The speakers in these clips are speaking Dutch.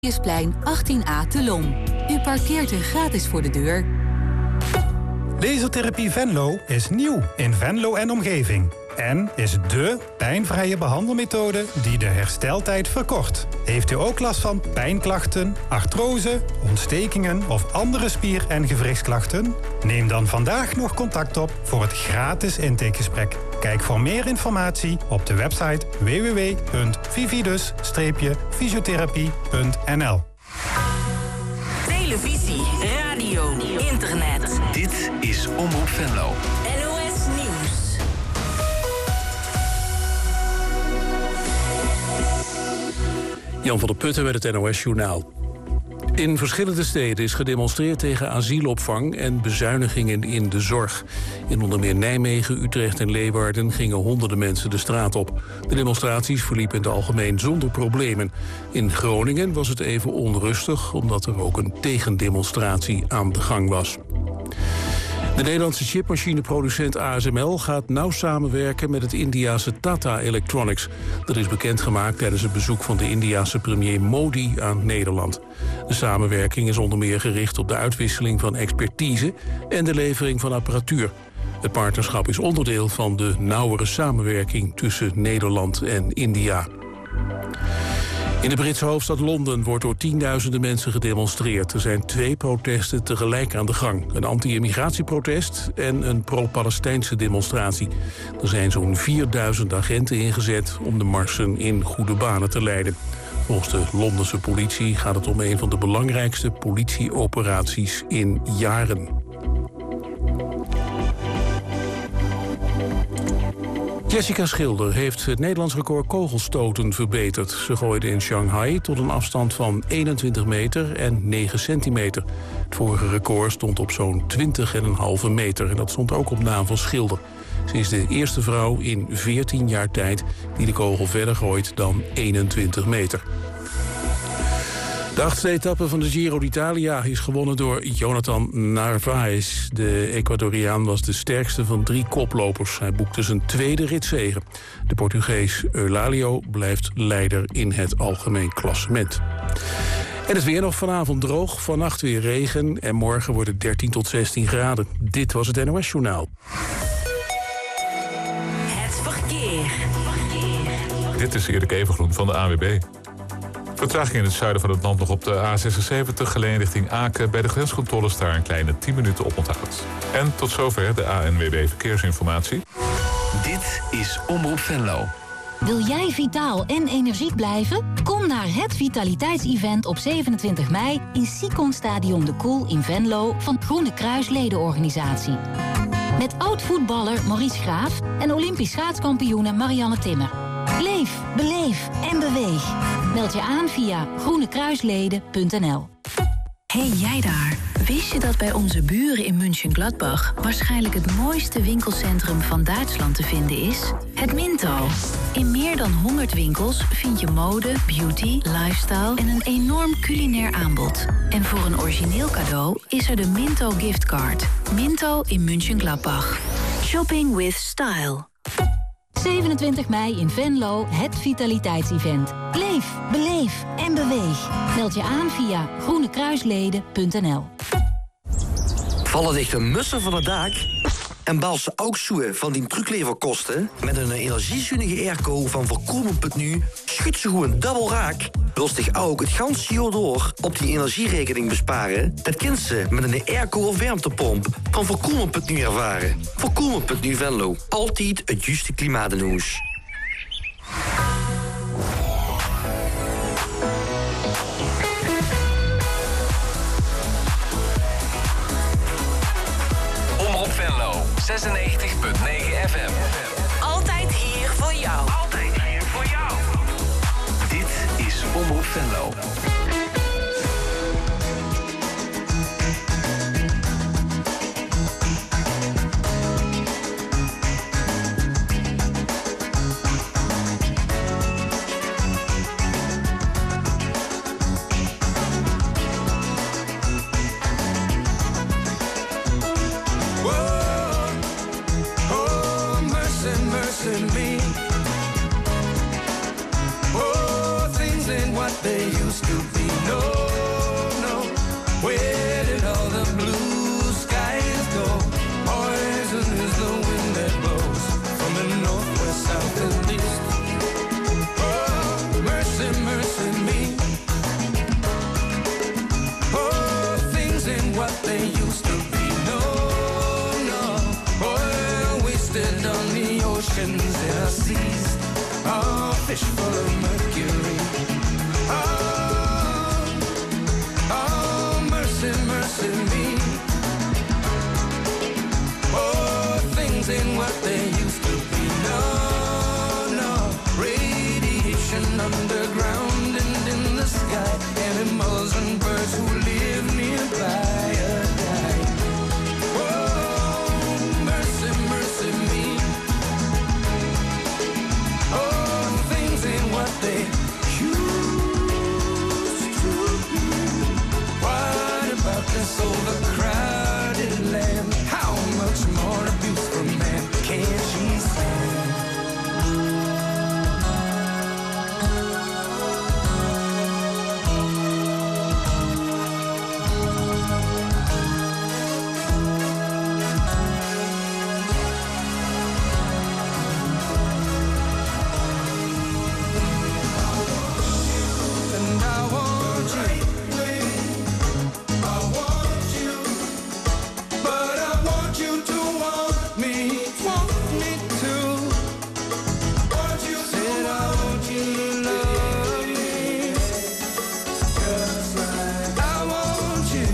Plein 18A te Lom. U parkeert er gratis voor de deur. Lasertherapie Venlo is nieuw in Venlo en omgeving. En is dé pijnvrije behandelmethode die de hersteltijd verkort. Heeft u ook last van pijnklachten, artrose, ontstekingen of andere spier- en gewrichtsklachten? Neem dan vandaag nog contact op voor het gratis intakegesprek. Kijk voor meer informatie op de website www.vividus-fysiotherapie.nl. Televisie, radio, internet. Dit is Omroep Venlo. NOS Nieuws. Jan van der Putten met het NOS-journaal. In verschillende steden is gedemonstreerd tegen asielopvang en bezuinigingen in de zorg. In onder meer Nijmegen, Utrecht en Leeuwarden gingen honderden mensen de straat op. De demonstraties verliepen in het algemeen zonder problemen. In Groningen was het even onrustig, omdat er ook een tegendemonstratie aan de gang was. De Nederlandse chipmachineproducent ASML gaat nauw samenwerken met het Indiase Tata Electronics. Dat is bekendgemaakt tijdens het bezoek van de Indiase premier Modi aan Nederland. De samenwerking is onder meer gericht op de uitwisseling van expertise en de levering van apparatuur. Het partnerschap is onderdeel van de nauwere samenwerking tussen Nederland en India. In de Britse hoofdstad Londen wordt door tienduizenden mensen gedemonstreerd. Er zijn 2 protesten tegelijk aan de gang. Een anti-immigratieprotest en een pro-Palestijnse demonstratie. Er zijn zo'n 4000 agenten ingezet om de marsen in goede banen te leiden. Volgens de Londense politie gaat het om een van de belangrijkste politieoperaties in jaren. Jessica Schilder heeft het Nederlands record kogelstoten verbeterd. Ze gooide in Shanghai tot een afstand van 21 meter en 9 centimeter. Het vorige record stond op zo'n 20,5 meter. En dat stond ook op naam van Schilder. Ze is de eerste vrouw in 14 jaar tijd die de kogel verder gooit dan 21 meter. De 8e etappe van de Giro d'Italia is gewonnen door Jonathan Narvaez. De Ecuadoriaan was de sterkste van 3 koplopers. Hij boekte zijn 2e ritzege. De Portugees Eulalio blijft leider in het algemeen klassement. En het weer nog vanavond droog, vannacht weer regen en morgen wordt het 13 tot 16 graden. Dit was het NOS Journaal. Het verkeer. Dit is Erik Evengroen van de ANWB. Vertraging in het zuiden van het land nog op de A76, geleen richting Aken. Bij de grenscontroles daar een kleine 10 minuten op onthoud. En tot zover de ANWB Verkeersinformatie. Dit is Omroep Venlo. Wil jij vitaal en energiek blijven? Kom naar het vitaliteitsevent op 27 mei in Sicon Stadion de Koel in Venlo van Groene Kruis ledenorganisatie. Met oud-voetballer Maurice Graaf en Olympisch schaatskampioene Marianne Timmer. Leef, beleef en beweeg. Meld je aan via groenekruisleden.nl. Hey jij daar, wist je dat bij onze buren in Mönchengladbach waarschijnlijk het mooiste winkelcentrum van Duitsland te vinden is? Het Minto. In meer dan 100 winkels vind je mode, beauty, lifestyle en een enorm culinair aanbod. En voor een origineel cadeau is er de Minto giftcard. Minto in Mönchengladbach. Shopping with style. 27 mei in Venlo, het vitaliteitsevent. Leef, beleef en beweeg. Meld je aan via groenekruisleden.nl. Vallen dicht een mussen van het dak? En bal ze ook zoeken van die trucleverkosten? Met een energiezuinige airco van Voorkomen.nu schudt ze gewoon dubbel raak. Wil zich ook het ganse jaar door op die energierekening besparen? Dat kunt ze met een airco of warmtepomp van Voorkomen.nu ervaren. Voorkomen.nu Venlo. Altijd het juiste klimaat in huis. Omroep Venlo, 96.9 FM. Altijd hier voor jou. Altijd hier voor jou. Dit is Omroep Venlo. Where did all the blue skies go? Poison is the wind that blows from the northwest, south, and east. Oh, mercy, mercy me. Oh, things ain't what they used to be. No, no. Oil wasted on the oceans and our seas. Oh, fish full of mercury. Oh, mercy, mercy me. Oh, things ain't what they used to be. No, no. Radiation underground and in the sky. Animals and birds who live nearby are dying. Oh, mercy, mercy me. Oh, things ain't what they used to be. What about this overcrowded land? How much more abuse from man can she stand? And I want you, but I want you to want me too. Said I want you to love me, just like I want you.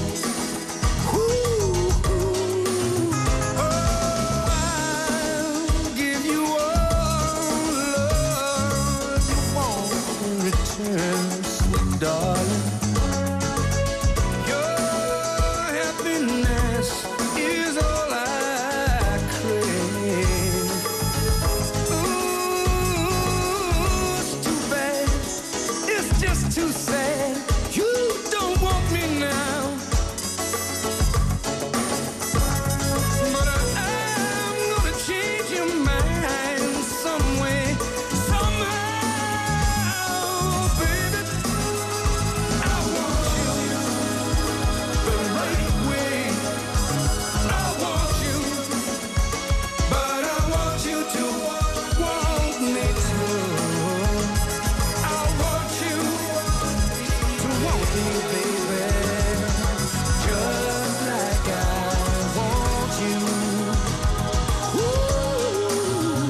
Oh, I'll give you all love you want in return, sweet darling. Your happiness is all I crave. Ooh, it's too bad. It's just too sad. You don't want me now. But I'm gonna change your mind some way, somehow, baby. I want you the right way. I want you, but I want you to want me too. I want you to want me, baby, just like I want you. Ooh.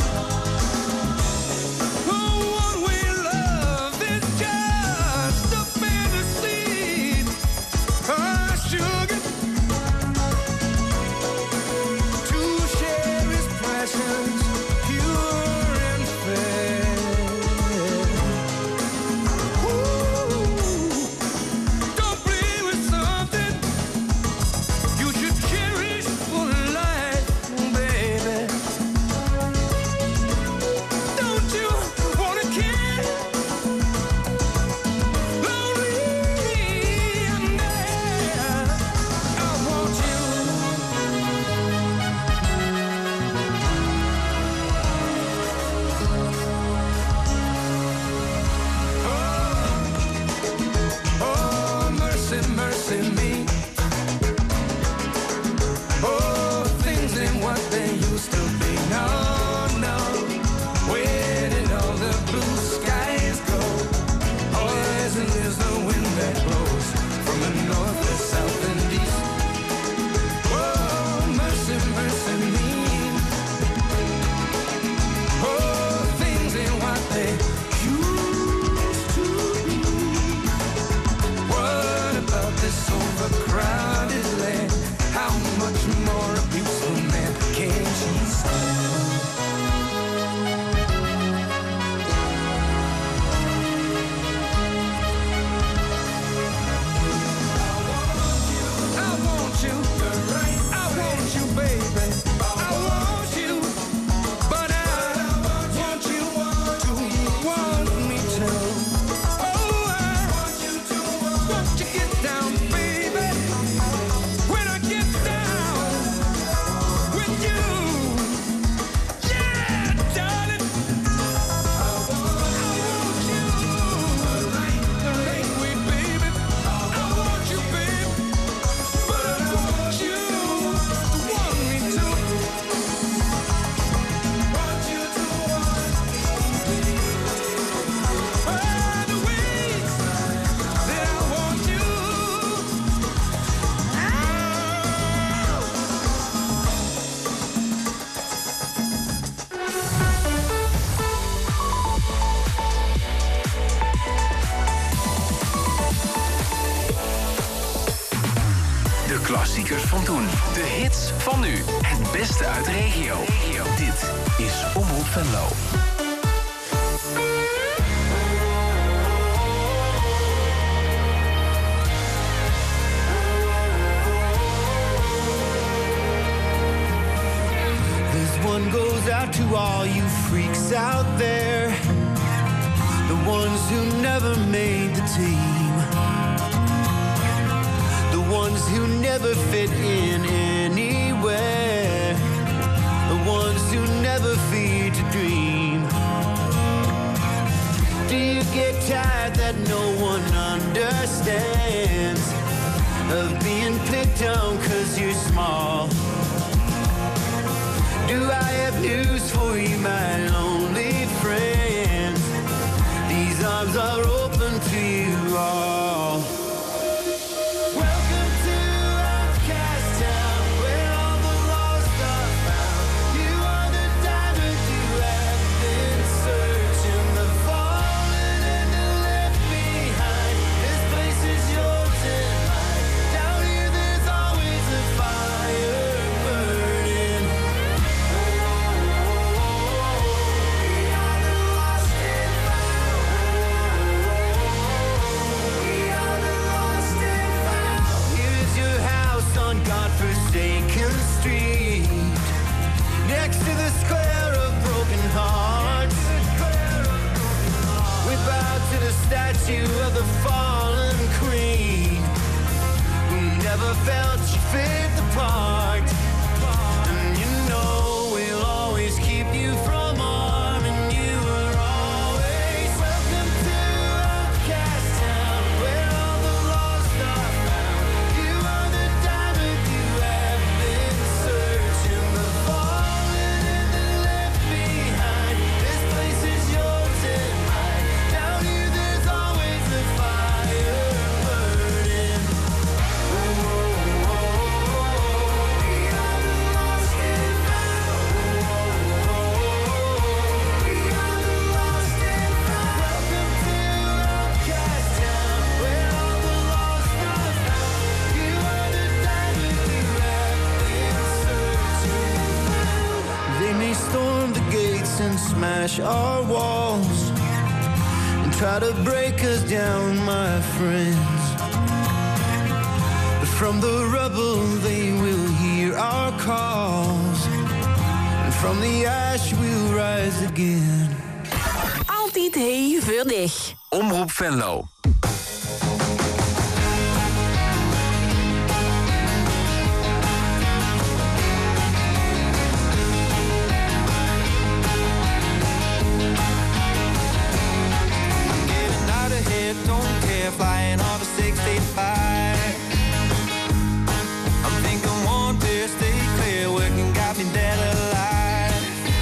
Oh, one-way love is just a fantasy. Oh, sugar, to share his passions, pure and fair. Ooh. Don't Klassiekers van toen. De hits van nu. Het beste uit de regio. Dit is Omroep Venlo. This one goes out to all you freaks out there. The ones who never made the team. The ones who never fit in anywhere. The ones who never fear to dream. Do you get tired that no one understands? Of being picked on 'cause you're small? Do I have news for you, my lonely friends? These arms are open to you all. Welcome to Outcast Town, where all the lost are found. You are the diamond you have been searching, the fallen and the left behind. This place is yours and mine. Down here there's always a fire burning. God-forsaken street, next to the square of broken hearts. We bow to the statue of the fallen queen, who never felt she fit the part. And you know we'll always keep you from harming. You were always welcome to Outcast Town, where all the lost are found. You are the diamond you have been searching, the fallen and the left behind. This place is yours and mine. Down here there's always a fire burning. We are the lost and found. We are the lost and found. Welcome to Outcast Town, where all the lost are found. You are the diamond you have been searching. They may storm the gates and smash our walls and try to break us down, my friends. But from the rubble they will hear our calls, and from the ash we'll rise again. Altijd hevig. Omroep Venlo. Getting out of here, don't care, flying on the 685. I'm thinking one day, stay clear, working got me dead alive.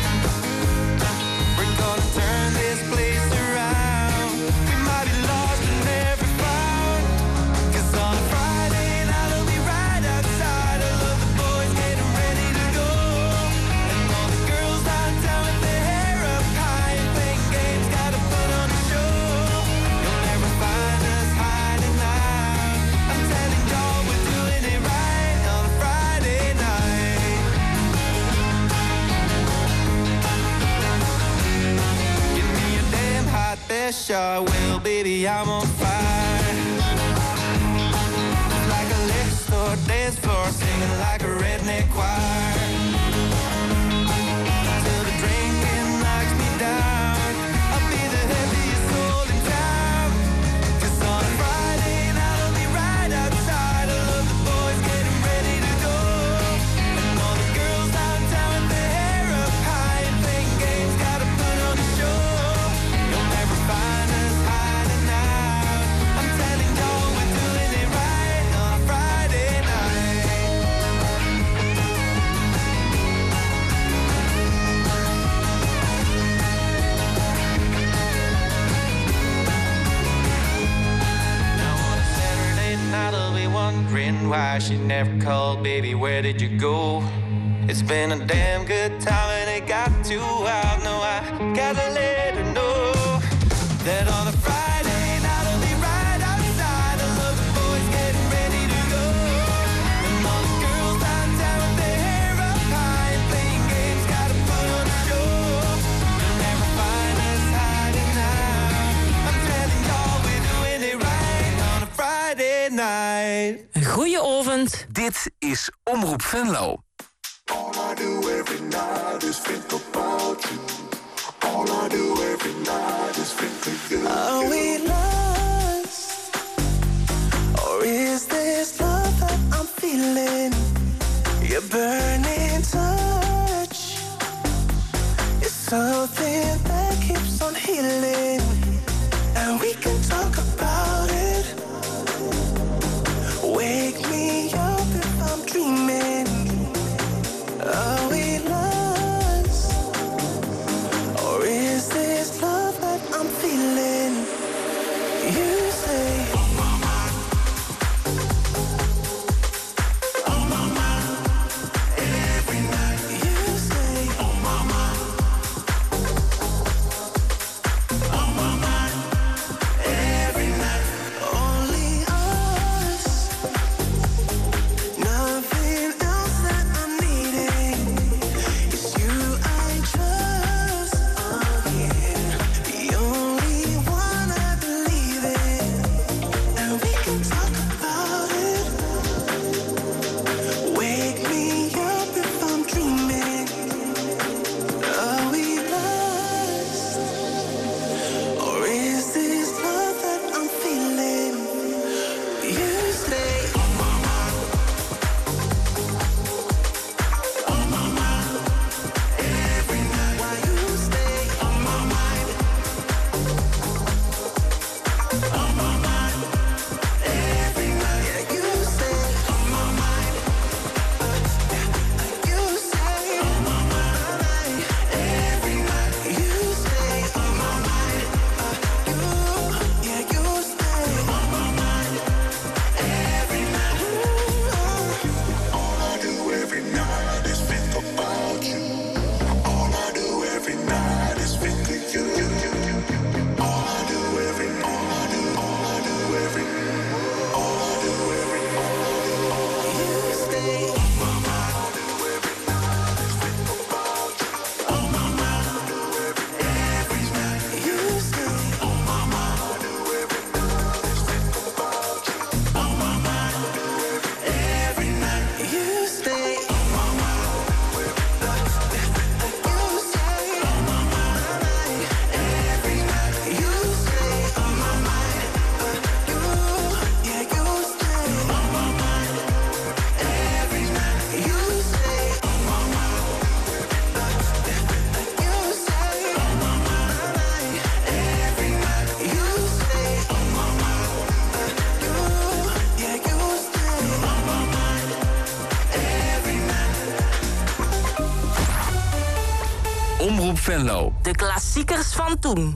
We're gonna turn this place around. We might be lost and never found. 'Cause on a Friday night I'll be right outside. All of the boys getting ready to go, and all the girls downtown with their hair up high and playing games, gotta put on a show. You'll never find us hiding out. I'm telling y'all we're doing it right on a Friday night. Give me a damn hot there, sure will, baby, I'm on fire. Like a liquor store dance floor, singing like a redneck choir. Till the drinking knocks me down, I'll be the happiest soul in town. 'Cause on a Friday night I'll be right outside. All of the boys getting ready to go, and all the girls downtown with their hair up high and playing games, gotta put on a show. You'll never find us hiding out. I'm telling y'all we're doing it right on a Friday night. Now on a Saturday night I'll be wondering why she never called, baby, where did you go? It's been a damn good time and it got too wild. No, I gotta let her know that on a Friday night I'll be right outside. All of the boys getting ready to go, and night. Goeie avond. Dit is Omroep Venlo. All I do every night is think about you. All I do every night is think of you. Are we lost? Or is this love that I'm feeling? Your burning touch is something that keeps on healing. And we can talk about it. Wake me up if I'm dreaming. Are we lost? Or is this love that I'm feeling? You say, oh my mind. Oh my mind. Every night. You say, oh my mind. Oh my mind. Every night. Only us. Nothing else that I'm needing. It's you I trust. Yeah. The only one I believe in. And we can talk about it. Wake me up if I'm dreaming. Are we lost? Or is this love that I'm feeling? You say, oh my mind. Oh my mind. Every night. Why you stay on my mind? On my mind. Every night. Yeah, you say on my mind. You say on my mind. Every night. You stay on my mind. You stay on my mind. Every night. All I do every night is think about you. All I do every night is think of you. All I do every You stay on my mind. On my mind. Every night. You stay on my mind. On my mind. Every night. You stay on my mind. You stay on my mind. Every night. You stay on my mind. Yeah, you stay on my mind. Every night. You stay on my mind. You stay on my mind. Every night. You stay on my mind. Yeah, you stay on my mind. Every night. Omroep Venlo. De klassiekers van toen.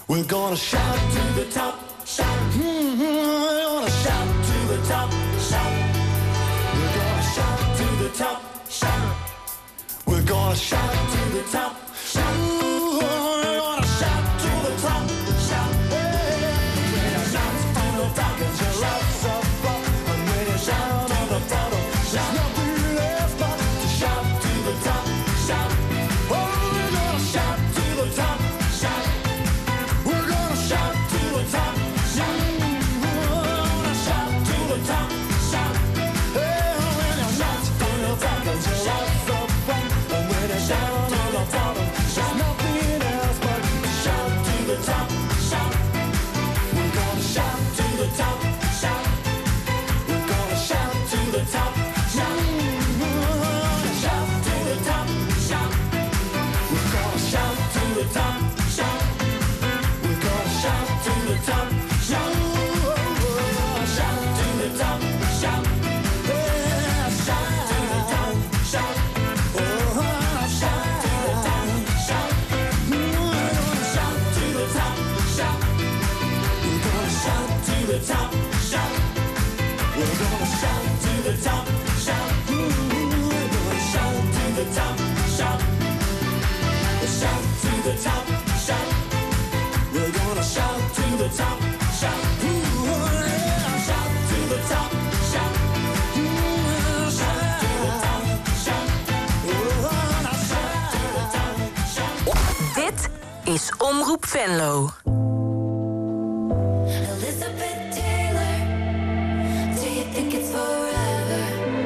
We're gonna shout to the top, shout. We're gonna shout to the top, shout. We're gonna shout to the top, shout. We're gonna shout to the top, shout. We're gonna shout to the top, shout. When you shout to the top, it's your love so far. And when you shout to the top, there's nothing left but to shout to the top, shout. Oh, we're gonna shout to the top, shout. We're gonna shout to the top, shout. We're gonna shout to the top, shout. Hey, when you shout to the top, it's your love so far. And when you shout to the top, there's nothing else but to shout to the top, shout. We're gonna shout to the top, shout. We're gonna shout to the top, shout. We're gonna shout to the top, shout. We're gonna shout to the top, shout. We're gonna shout to the top, shout. We're gonna shout to the top, shout. Yeah, shout to the top, shout. Oh, shout to the top, shout. We're gonna shout to the top, shout. We're gonna shout to the top, shout. We're gonna shout to the top, shout. We're gonna shout to the top, shout. Shout to the top, shout. We're gonna shout to the top, shout. Shout to the top, shout. Shout to the top, shout. Shout to the top, shout. Dit is Omroep Venlo. Elizabeth Taylor, do you think it's forever?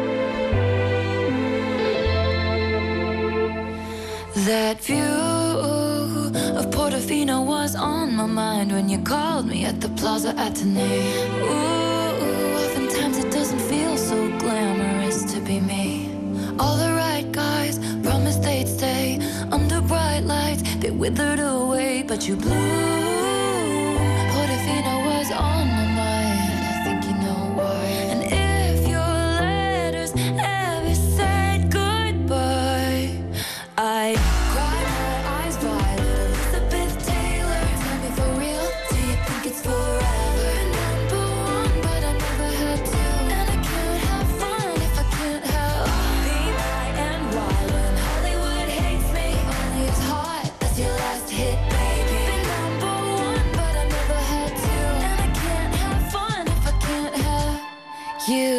That view of Portofino was on my mind when you called me at the Plaza Athénée. Ooh, oftentimes it doesn't feel so glamorous to be me. All the right guys promised they'd stay under bright lights. They withered away, but you blew. Portofino was on my mind. I think you know why. And if your letters ever said goodbye, I cried my eyes violet. Elizabeth Taylor, tell me for real, do you think it's forever? Number one, but I never had to. And I can't have fun if I can't have be my and why when Hollywood hates me. Only as hot as your last hit, baby. Been number one, but I never had to. And I can't have fun if I can't have you.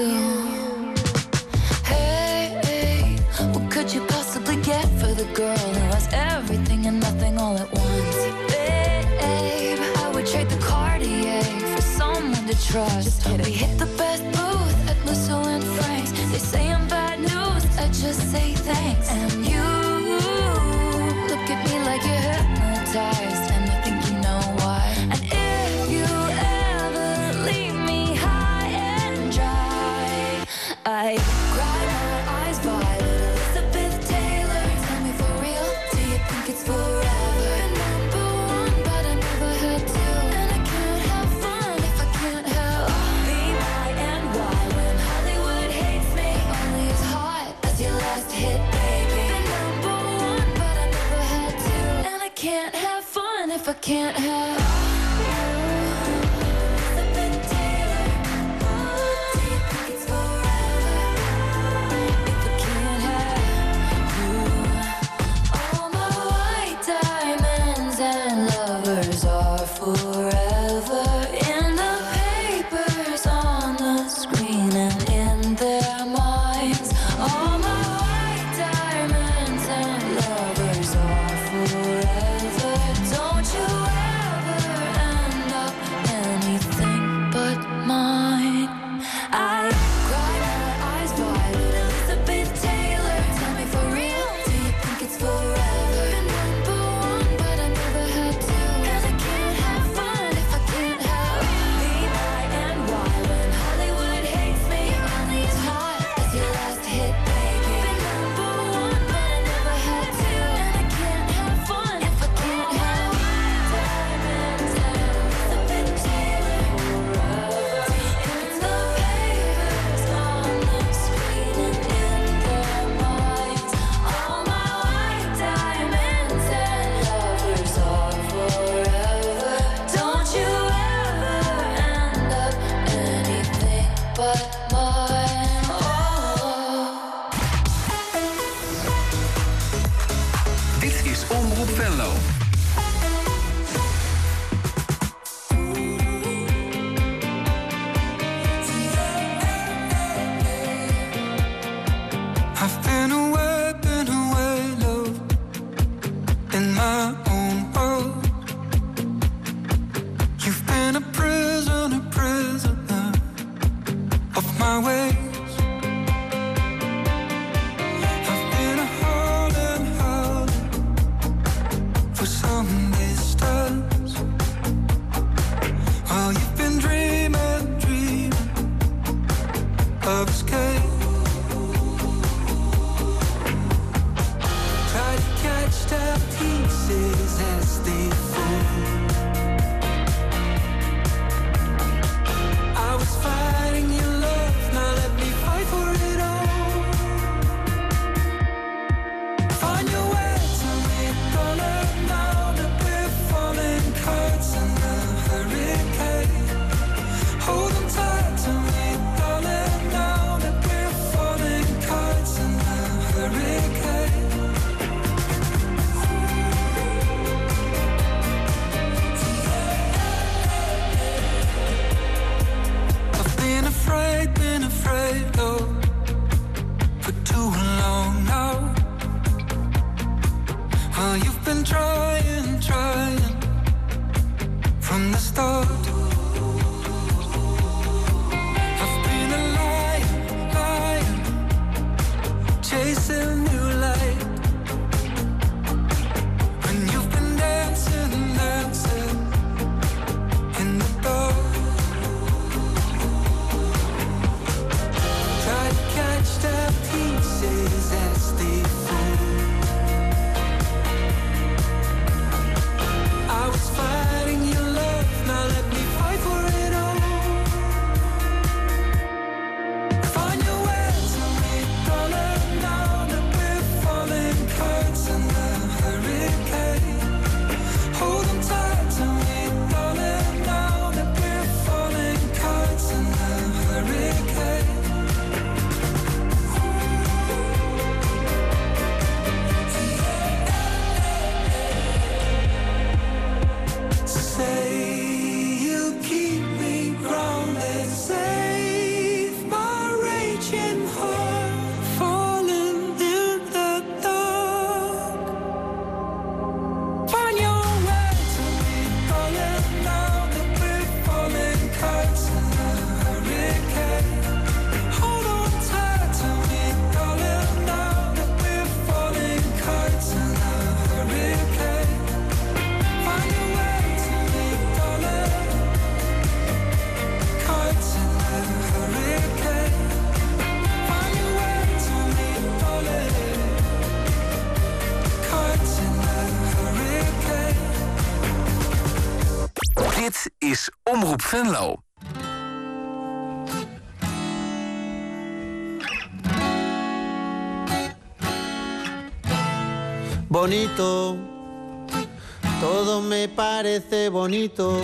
Hey, what could you possibly get for the girl who has everything and nothing all at once? Babe, I would trade the Cartier for someone to trust. We hit the best booth at Musso and Frank's. They say I'm bad news, I just say thanks. And you look at me like you're hypnotized, and I think you know why. And if you ever leave me high and dry, I cry my eyes violet. Elizabeth Taylor, tell me for real, do you think it's forever? Number one, but I never had to. And I can't have fun if I can't have be my and why when Hollywood hates me. Only as hot as your last hit, baby. Been number one, but I never had to. And I can't have fun if I can't have you. Elizabeth Taylor, do you think it's forever? If I can't have you. All my white diamonds and lovers are forever in the papers, on the screen, and in their minds. All my white diamonds and lovers are forever. Don't you ever is Omroep Venlo. I've been away, love, in my own world. You've been a prisoner of my ways. I've been a howling for some distance. While you've been dreaming of escape. Try to catch the pieces as they fall. I was fighting your love, now let me fight for it all. Find your way to me, darling, now that we're falling cards in the hurricane. Hold on tight to me, darling, now that we're falling cards in the hurricane. Been afraid, oh, for too long now. Well, you've been trying from the start. I've been a lion, chasing new light. When you've been dancing in the dark. Catch the pieces as they fall. I was fighting your love, now let me fight for it all. Find your way to me, darling, now that we're falling cards in the hurricane. Hold on tight to me, darling, now that we're falling cards in the hurricane. Say you'll keep me grounded, save my raging heart, falling in the dark. Find your way to me, darling, now that we're falling cards in the hurricane. Hold on tight to me, darling, now that we're falling cards in the hurricane. Find your way to me, darling, cards in the hurricane. Find your way to me, darling, cards in the hurricane. Dit is Omroep Venlo. Bonito, todo me parece bonito.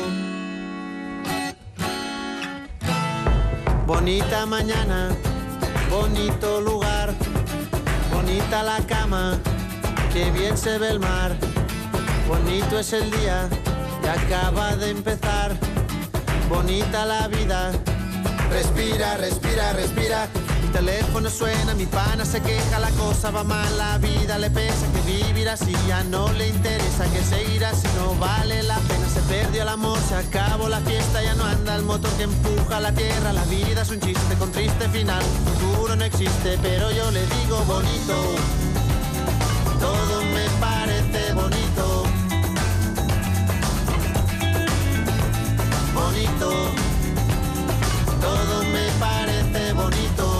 Bonita mañana, bonito lugar, bonita la cama, que bien se ve el mar. Bonito es el día que acaba de empezar, bonita la vida. Respira, respira, respira. Mi teléfono suena, mi pana se queja, la cosa va mal, la vida le pesa, que vivir así ya no le interesa, que seguir así no vale la pena. Se perdió el amor, se acabó la fiesta, ya no anda el motor que empuja la tierra. La vida es un chiste con triste final, futuro no existe, pero yo le digo bonito. Todo me parece bonito. Bonito. Todo me parece bonito.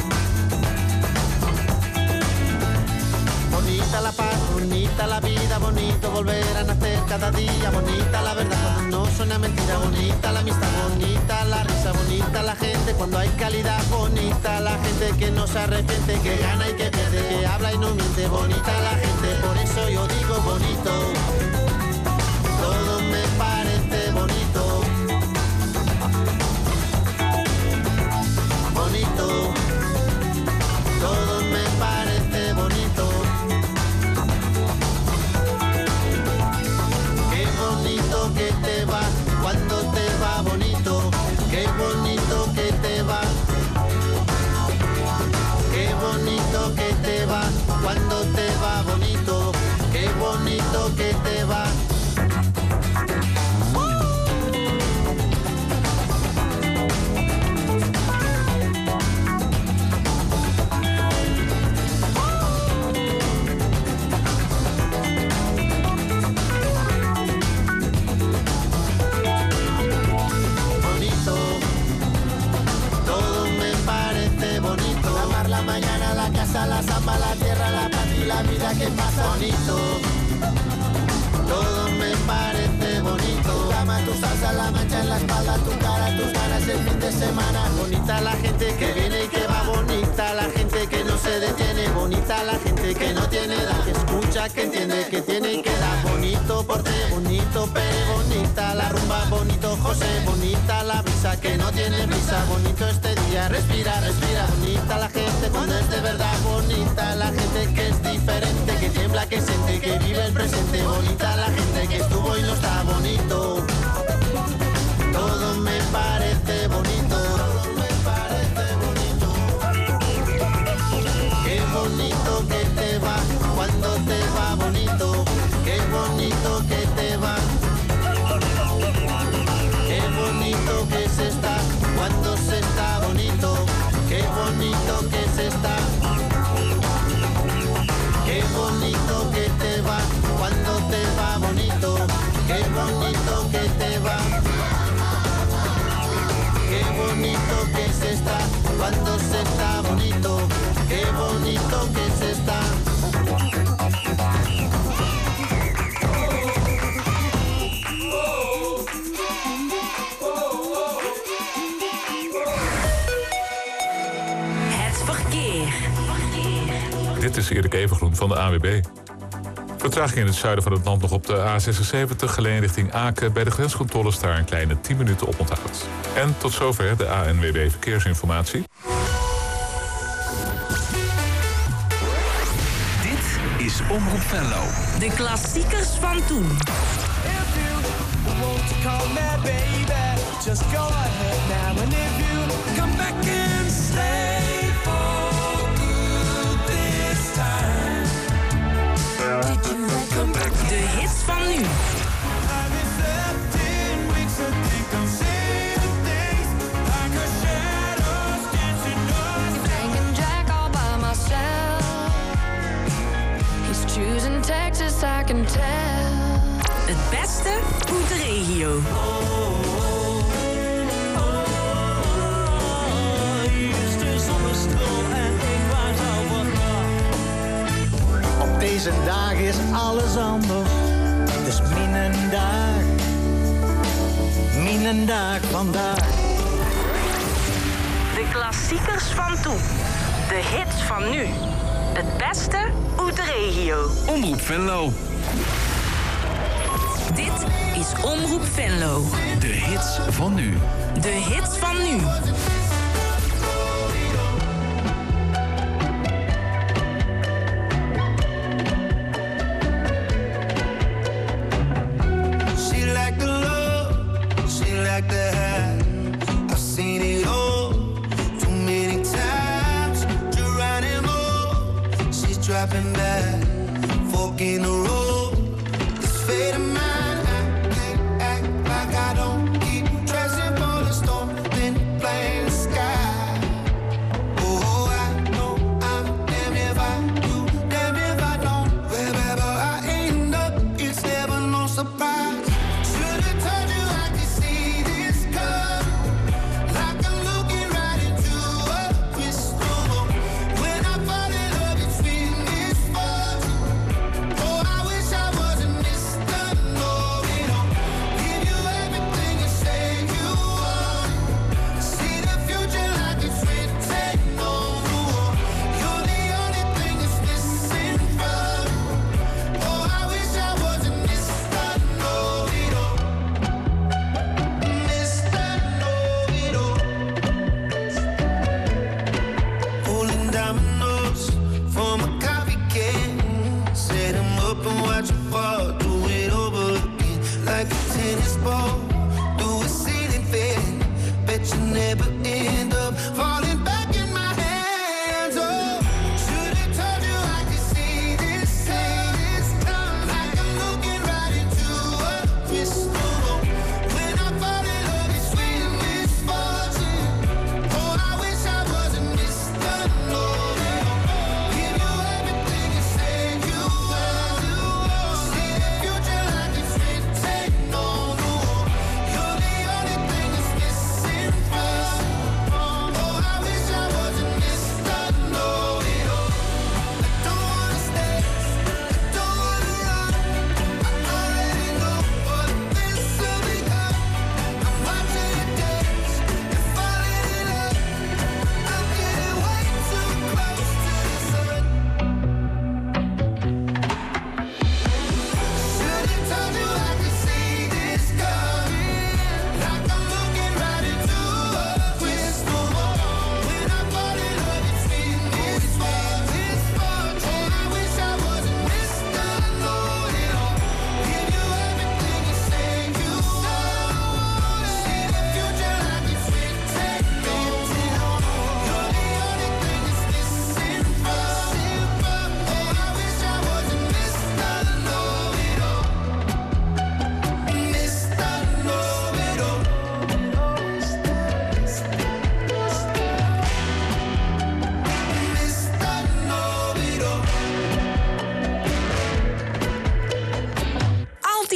Bonita la paz, bonita la vida, bonito volver a nacer cada día. Bonita la verdad cuando no suena mentira, bonita la amistad, bonita la risa, bonita la gente cuando hay calidad. Bonita la gente que no se arrepiente, que gana y que pierde, que habla y no miente. Bonita la gente, por eso yo digo bonito. Todo me parece bonito. Bonito, todo me parece bonito. bonito que te va. La zamba, la tierra, la paz y la vida que pasa. Bonito, todo me parece bonito. Tu cama, tu salsa, la mancha en la espalda, tu cara, tus ganas el fin de semana. Bonita la gente que viene y que va, bonita la gente que no se detiene, bonita la gente que no tiene edad, que escucha, que entiende, que tiene y que da. Bonito porte, bonito Pere, bonita la rumba, bonito José, bonita la brisa que no tiene brisa, bonito este día, respira, respira. Bonita la gente cuando es de verdad, bonita la gente que es diferente, que tiembla, que siente, que vive el presente. Bonita la gente que estuvo y no está bonito. Todo me parece bonito. Todo me parece bonito. Qué bonito que te va cuando te va bonito. Qué bonito que te va. Qué bonito que se está cuando se está bonito. Qué bonito que se está. Qué bonito que te va cuando te va bonito. Qué bonito que te va. Qué bonito que se está cuando se está bonito. Qué bonito que se está. Het verkeer. Dit is Erik Evengroen van de ANWB. Vertraging in het zuiden van het land nog op de A76, geleen richting Aken. Bij de grenscontroles daar een kleine 10 minuten op onthoud. En tot zover de ANWB Verkeersinformatie. Dit is Omroep Venlo. De klassiekers van toen. Just go ahead now, and if you come back and stay for good this time, did you come back? De hits van nu. I've been 13 weeks, I think I'm seeing things like a shadows dancing on. Thinking Jack all by myself. He's choosing Texas, I can tell. Het beste uit de regio. Op deze dag is alles anders. Het is mijn dag vandaag. De klassiekers van toen. De hits van nu. Het beste uit de regio. Omroep Venlo. Dit is Omroep Venlo. De hits van nu. De hits van nu. She like the love, she like the high. I've seen it all too many times. Geronimo, she's dropping back, fork in the road. This fate of mine, I can't act like I don't keep dressing for the storm, then playing the sky. Oh, I know I'm damn if I do, damn if I don't. Wherever I end up, it's never no surprise. Should've told you I could see this coming, like I'm looking right into a crystal ball. When I fall in love, it's been this far. Oh, I wish I wasn't Mr. Know-it-all. Give you everything you say you want. See the future like it's written on the wall. You're the only thing that's missing from me. Oh, I wish I wasn't Mr. Know-it-all. Mr. Know-it-all. Rolling dominoes from a coffee can. Set 'em up and watch 'em fall. Do it over again like a tennis ball. Do a ceiling fan. Bet you never end up falling back in my hands. Oh, should've told you I could see this coming. Like I'm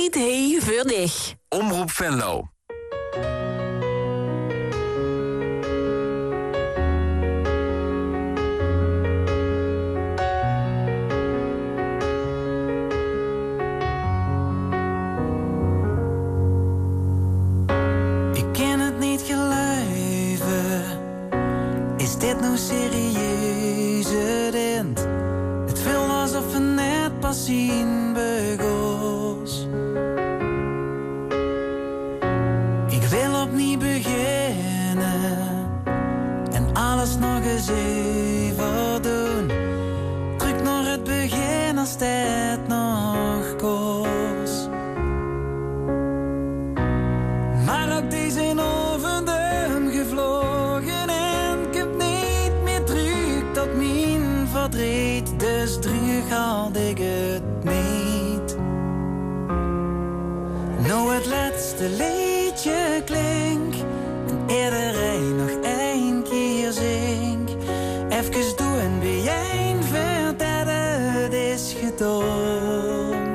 idee voor dich. Omroep Venlo. Ik kan het niet geloven. Is dit nou serieus het eind? Het voelt alsof we net pas zien begonnen. Ik wil opnieuw beginnen en alles nog eens even doen. Terug naar het begin als het nog kost. Maar ook deze overdum gevlogen en ik heb niet meer terug tot mijn verdriet. Dus terug haalde ik het niet. Nou het laatste liedje klink en iedereen nog één keer zing. Even doen bij jij dat het is gedaan.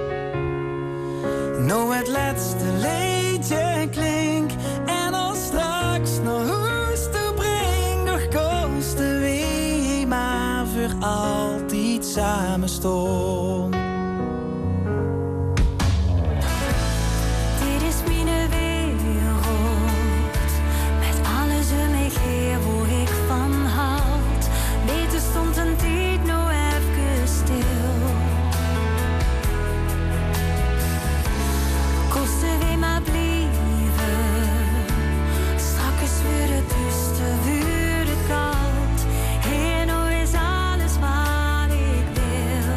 Nou het laatste liedje klink en als straks nog hoest toe breng, nog kosten we maar voor altijd samen staan. Dit is mijn wereld, met alles om ik hier waar ik van houd. Beter stond een tijd nou even stil. Kosten we maar blijven, straks wordt het duister, wordt het koud. Hier nou is alles wat ik wil.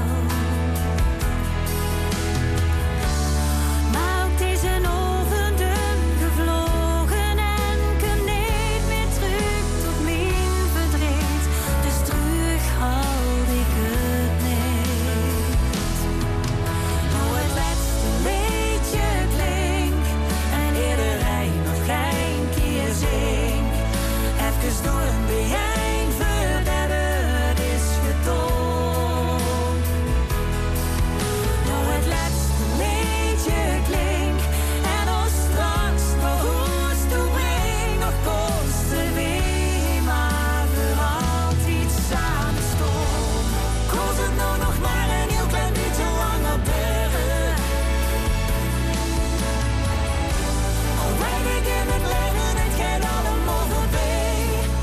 Maar ook deze overdum gevlogen en kan niet meer terug tot mijn verdriet. Dus terug houd ik het niet. Nou het laatste liedje klink en iedereen nog geen keer zing. Even door een bijeen voordat het is gedaan. Nou het laatste liedje klink en als straks nog hoest toe breng, nog kosten we maar voor altijd samen staan. Kost het nou nog maar een heel klein beetje langer duren. Al weet ik in het leven, het gaat allemaal voorbij.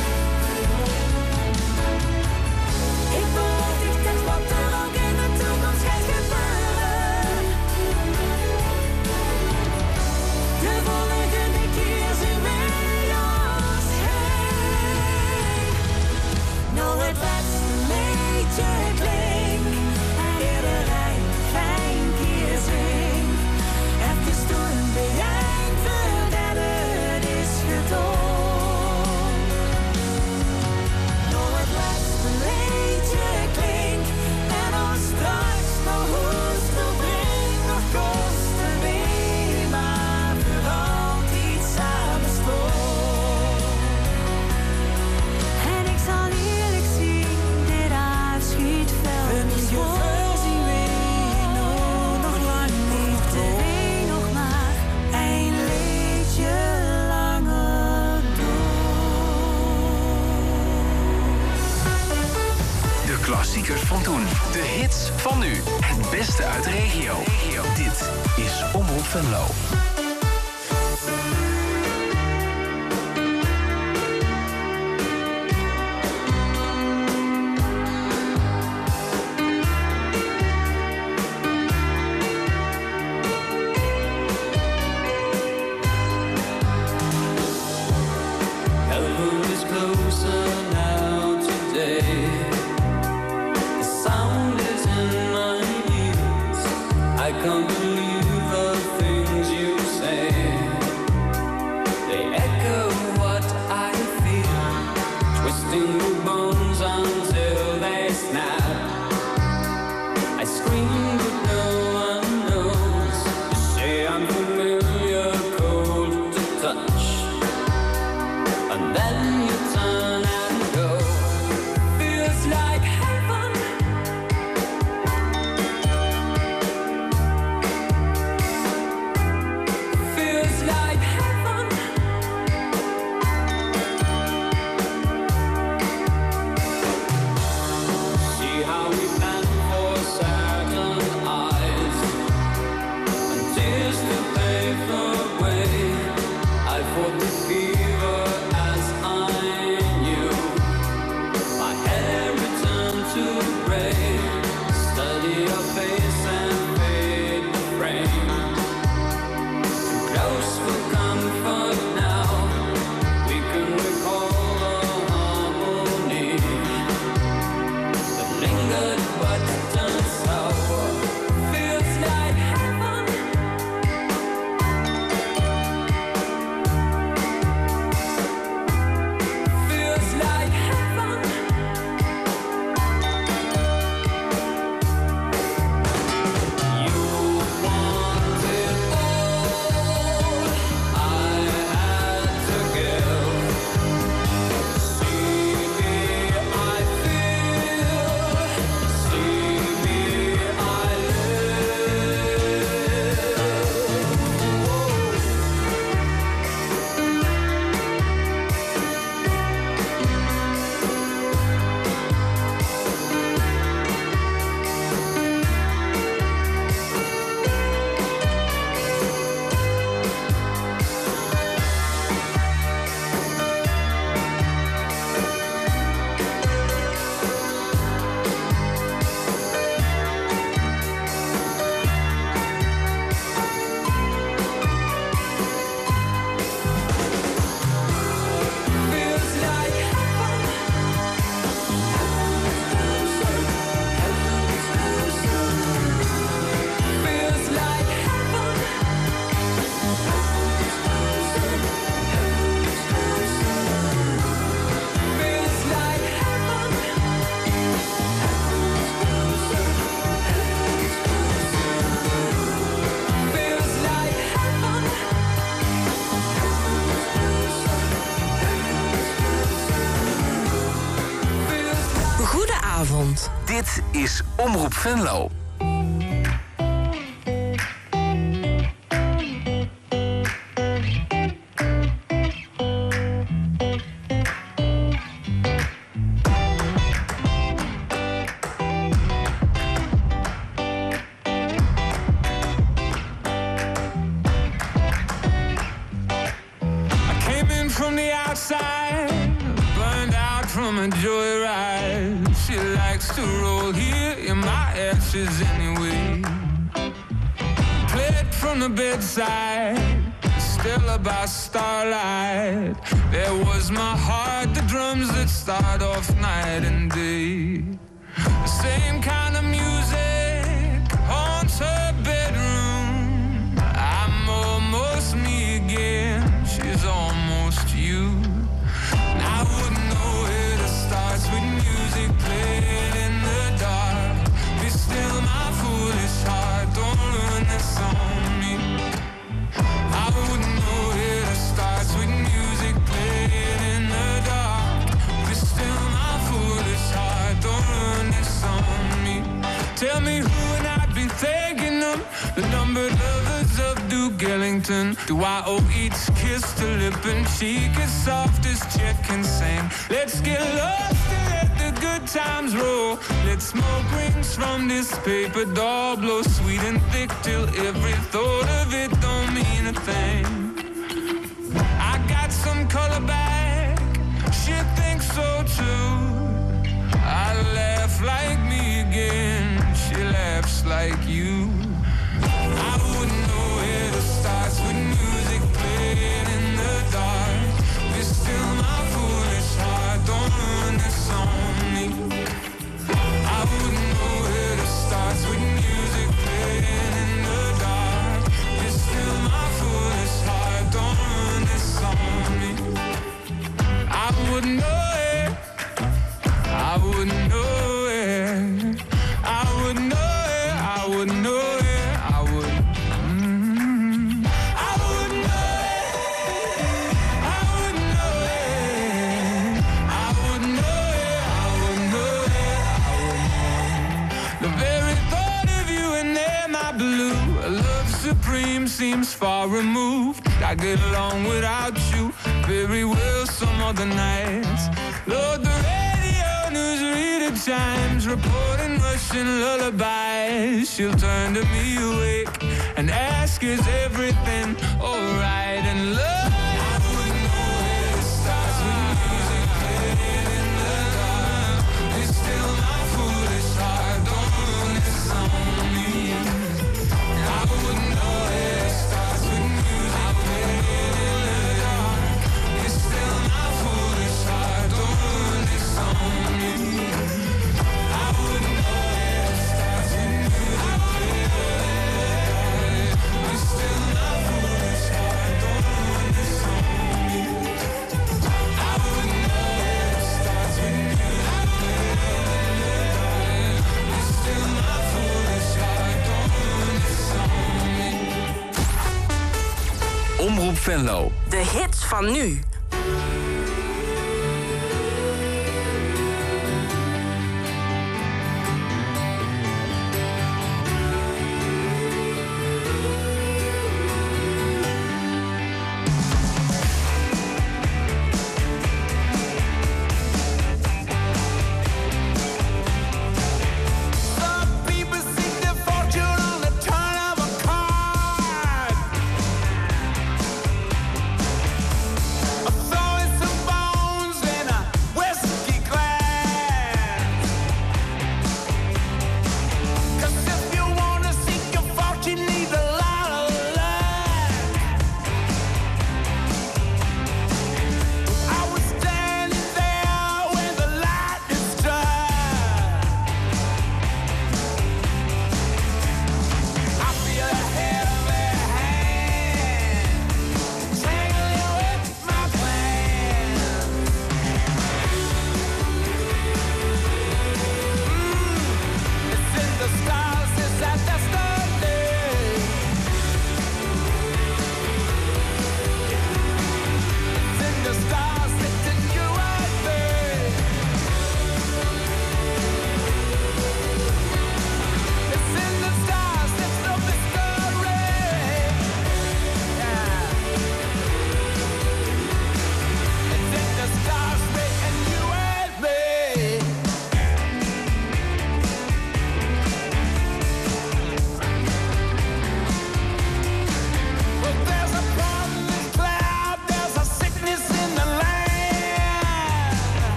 Ik beloof dit is wat er ook in de toekomst gaat gebeuren. De volgende keer zien we ons heen. Nou het laatste liedje klink en iedereen geen keer zing. Even door een bijeen voordat het is gedaan. Nou het laatste liedje klink en als straks nog hoest toe breng, nog kosten we maar voor altijd samen staan. En ik zal eerlijk zien, dit afschiet veld is gevoel zien we nog lang niet. Twee nog maar een liedje langer De klassiekers van toen. De hits van nu. Het beste uit de regio. Dit is Omroep Venlo. Heaven is closer now today. The sound is in my ears. I can't believe the things you say. They echo what I feel, twisting the bones until they snap. I scream but no one knows. You say I'm familiar, cold to touch. And then you turn and go. Feels like heaven. Dit is Omroep Venlo. Anyway, played from the bedside, still by starlight. There was my heart, the drums that start off night and day. The same kind of music haunts her bedroom. I'm almost me again, she's almost you. And I wouldn't know where to start with music playing in the dark. Still my foolish heart, don't ruin this on me. I wouldn't know where to start with music playing in the dark. But still my foolish heart, don't ruin this on me. Tell me who and I'd be thanking them. The numbered lovers of Duke Ellington. Do I owe each kiss to lip and cheek as soft as Chet can sing? Let's get lost and let the good times roll. Let smoke rings from this paper doll blow sweet and thick till every thought of it don't mean a thing. I got some color back, she thinks so too. I laugh like me again, she laughs like you. I wouldn't know where to start with music playing in the dark. But still my foolish heart, don't ruin this on me. I wouldn't know where to start with music playing in the dark. But still my foolish heart, don't ruin this on me. I wouldn't know it, I wouldn't know it, I would know it, I would know it, I would. I would know it, I would know it, I would know it, I would know it, I would know. The very thought of you and there, my blue, a love supreme seems far removed. I get along without you very well some other nights. Lord, the radio newsreader chimes, reporting Russian lullabies. She'll turn to me awake and ask, is everything alright? And love, I wouldn't know where to start with music playing in the dark. It's still my foolish heart, don't ruin this on me. I wouldn't know where to start with music playing in the dark. It's still my foolish heart, don't ruin this on me. I wouldn't know where to start with music playing in the dark. It's still my foolish heart, don't ruin this on me. I wouldn't know where to start with music playing in the dark. It's still my foolish heart, don't ruin this on me. Omroep Venlo. De hits van nu. Some people seek their fortune on the turn of a card. I saw it so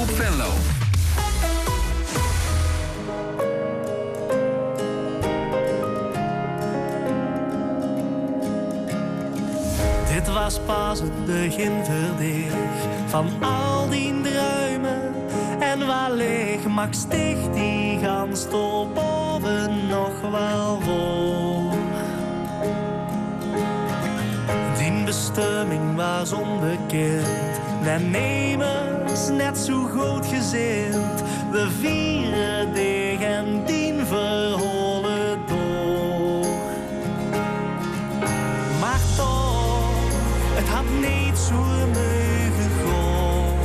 Omroep Venlo. Dit was pas het begin verdeeg van al die druimen. En wellicht mag sticht die gans tot boven nog wel voor. Die bestemming was onbekend. En nemers net zo goed gezind. We vieren dig en dien verholen door. Maar toch, het had niet zo mogen gaan.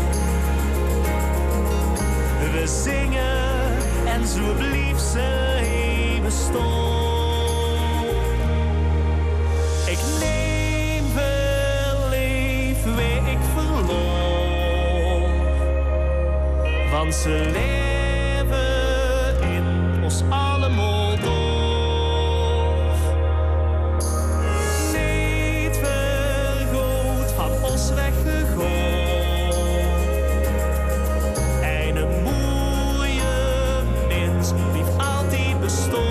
We zingen en zo blief ze even staan. Ik neem verleef, weet ik verloor. Want ze leven in ons allemaal door. Niet vergoed van ons weggegaan. En een mooie mens die altijd bestond.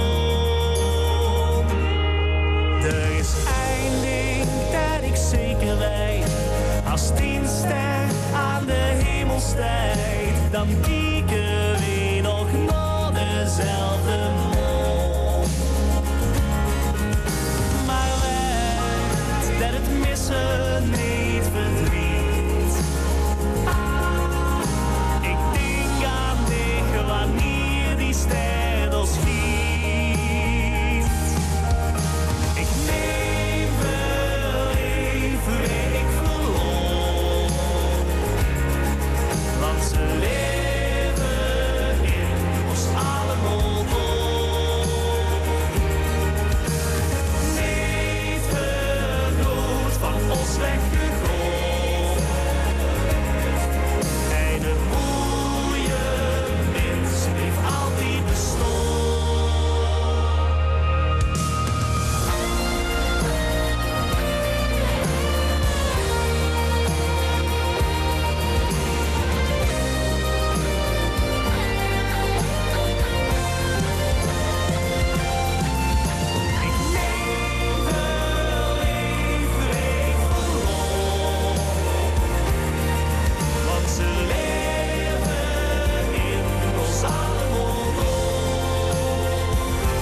Er is één ding dat ik zeker weet. Als 10 ster aan de hemel stijgt, dan kijken we nog naar dezelfde maan. Maar weet dat het missen niet verdriet. Ik denk aan dich wanneer die ster ons schiet. Ik neem verleven, ik verloor. Want ze leven in ons allemaal door. Niet vergroot van ons weggegaan. En een mooie mens heeft altijd bestaan. Ik neem verleven, ik verloor. Want ze leven in ons allemaal door.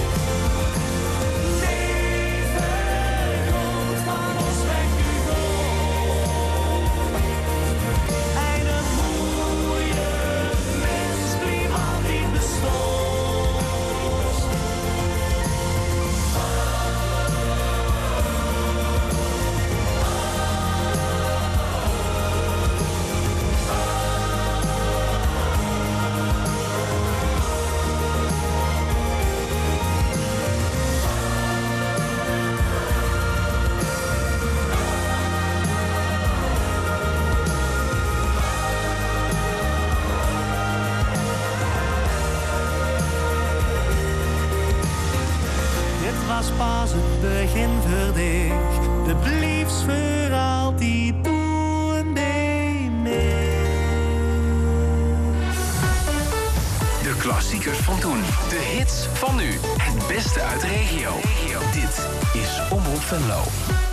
Niet vergroot van ons weggegaan. En een mooie mens bleef altijd bestaan. Dit was pas het begin verdig. De bliefs voor altijd doen bij mij. De klassiekers van toen. De hits van nu. Het beste uit de regio. Dit is Omroep Venlo.